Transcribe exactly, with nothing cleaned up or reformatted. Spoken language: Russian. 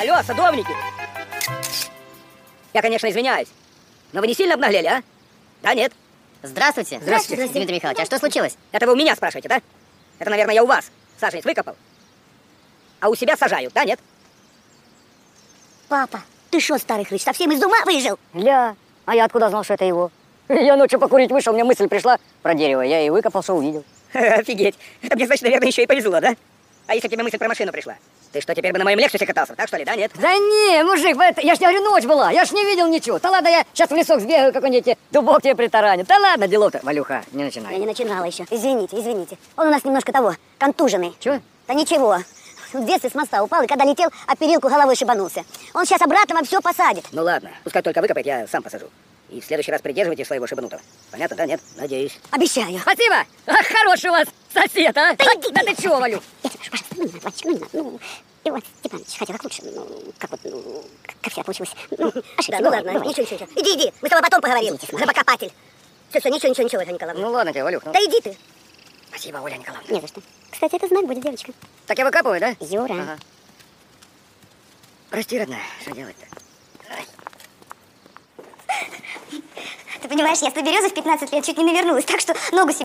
Алло, садовники! Я, конечно, извиняюсь, но вы не сильно обнаглели, а? Да, нет? Здравствуйте. Здравствуйте. Дмитрий Михайлович, а что случилось? Это вы у меня спрашиваете, да? Это, наверное, я у вас саженец выкопал, а у себя сажают, да, нет? Папа, ты что, старый хрыч, совсем из ума выжил? Ля, а я откуда знал, что это его? Я ночью покурить вышел, мне мысль пришла про дерево, я и выкопал, что увидел. Офигеть. Это мне, значит, наверное, еще и повезло, да? А если тебе мысль про машину пришла? Ты что, теперь бы на моем Лексусе катался, так что ли, да, нет? Да не, мужик, это, я ж не говорю, ночь была, я ж не видел ничего. Да ладно, я сейчас в лесок сбегаю, какой-нибудь дубок тебе притараню. Да ладно, делов-то, Валюха, не начинай. Я не начинала еще. Извините, извините. Он у нас немножко того, контуженный. Чего? Да ничего. В детстве с моста упал, и когда летел, о перилку головой шибанулся. Он сейчас обратно во все посадит. Ну ладно, пускай только выкопает, я сам посажу. И в следующий раз придерживайте своего шибанутого. Понятно, да, нет? Надеюсь. Обещаю. Спасибо! Ах, хороший у вас сосед, а! Да а, иди да ты. ты чего, Валю? Я тебя прошу, пожалуйста, ну не надо, Вадичка, ну не надо. Ну, и вот, Степаныч, хотя как лучше, ну, как вот, ну, как, как вчера получилось. Ну, ошибся. Да, ну, ну ладно, ладно, ничего, ничего, ничего. Иди, иди, мы с тобой потом поговорим. Рыбокопатель. Все, все, ничего, ничего, ничего, Ольга Николаевна. Ну ладно тебе, Валюх, ну. Да иди ты. Спасибо, Оля Николаевна. Не за что. Кстати, это знак будет, девочка. Так я выкапываю, да? Юра. Ага. Прости, родная, что делать-то? Ты понимаешь, я с той березы в пятнадцать лет чуть не навернулась, так что ногу себе